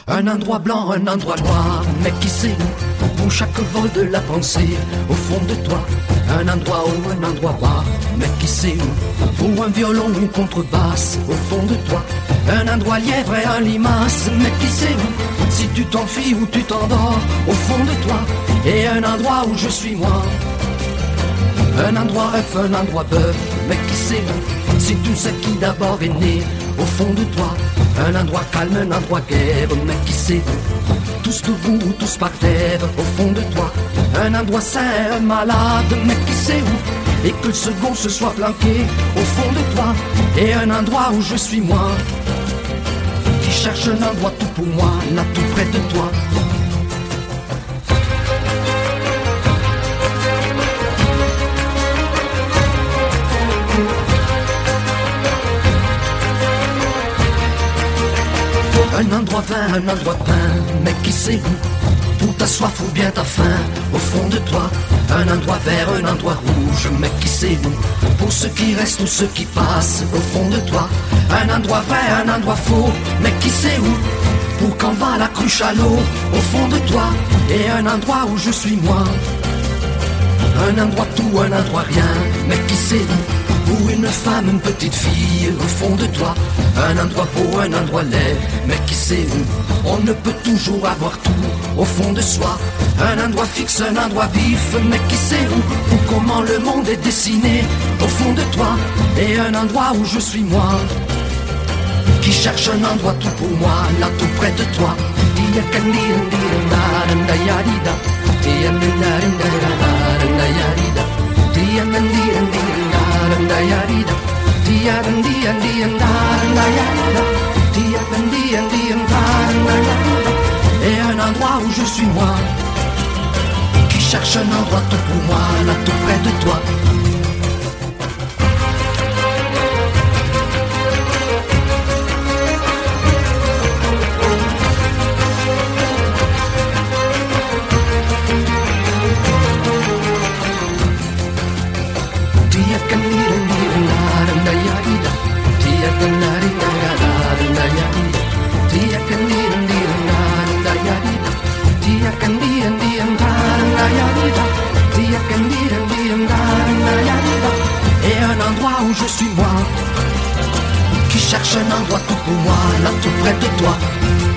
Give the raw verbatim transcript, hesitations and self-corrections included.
Un endroit blanc, un endroit noir, mais qui sait où, pour chaque vol de la pensée, au fond de toi. Un endroit haut, un endroit bas, mais qui sait où, pour un violon, une contrebasse, au fond de toi. Un endroit lièvre et un limace, mais qui sait où, si tu t'enfuis ou tu t'endors, au fond de toi. Et un endroit où je suis moi. Un endroit œuf, un endroit bœuf, mais qui sait où, si tu sais qui d'abord est né, au fond de toi. Un endroit calme, un endroit guerre, mais qui sait où, tous debout ou tous par terre, au fond de toi. Un endroit sain, un malade, mais qui sait où, et que le second se soit planqué, au fond de toi. Et un endroit où je suis moi, qui cherche un endroit tout pour moi, là tout près de toi. Un endroit vin, un endroit pain, mais qui sait où, pour ta soif ou bien ta faim, au fond de toi. Un endroit vert, un endroit rouge, mais qui sait où, pour ceux qui restent ou ceux qui passent, au fond de toi. Un endroit vrai, un endroit faux, mais qui sait où, pour quand va la cruche à l'eau, au fond de toi. Et un endroit où je suis moi. Un endroit tout, un endroit rien, mais qui sait où, pour une femme, une petite fille, au fond de toi. Un endroit beau, un endroit laid, mais qui sait où, on ne peut toujours avoir tout, au fond de soi. Un endroit fixe, un endroit vif, mais qui sait où, ou comment le monde est dessiné, au fond de toi. Et un endroit où je suis moi, qui cherche un endroit tout pour moi, là tout près de toi. Et un endroit où je suis moi, qui cherche un endroit tout pour moi, là tout près de toi. Et un endroit où je suis moi, qui cherche un endroit tout pour moi, là tout près de toi.